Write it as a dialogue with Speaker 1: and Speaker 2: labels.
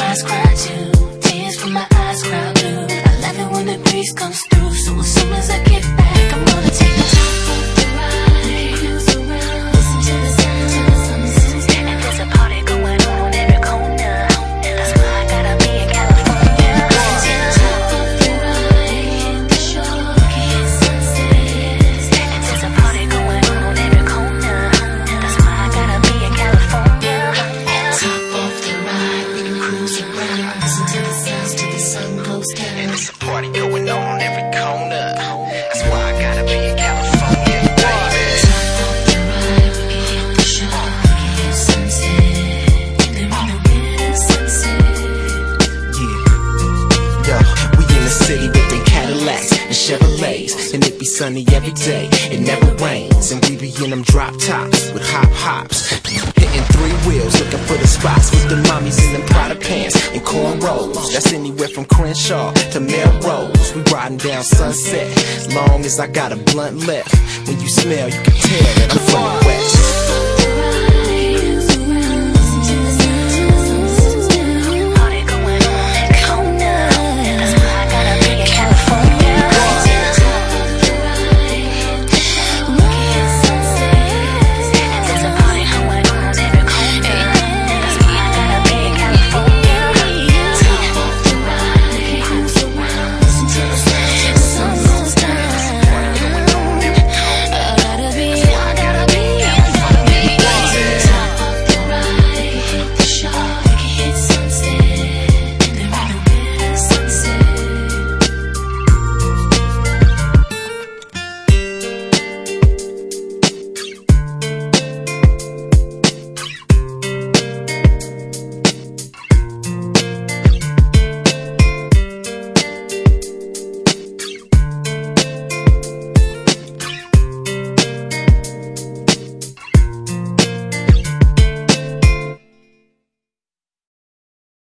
Speaker 1: eyes cry too. Tears from my eyes cry blue. I love it when the breeze comes through. So as soon as I get back, I'm gonna take the top off the ride. Cruise around, listen to the sound of the sunset. And there's a party going on every corner. That's why I gotta be in California. Take the top off the ride, hit the shore, kiss sunset. And there's a party going on every corner. That's why I gotta be in California. Top off the ride, we can cruise around, listen to the sounds till the sun goes down.
Speaker 2: And there's a party going on every corner. That's why I gotta be in California, baby.
Speaker 1: Top off the ride, we can hit the shore, kiss sunset. There ain't no better sunset.
Speaker 3: Yeah, yo, we in the city with them Cadillacs and Chevrolets, and it be sunny every day, it never rains, and we be in them drop tops with hops, hitting 3 wheels, looking for the spots with the mommies in them Prada pants and cornrows. That's anywhere from Crenshaw to Melrose. We riding down Sunset, long as I got a blunt left. When you smell, you can tell that I'm from the West.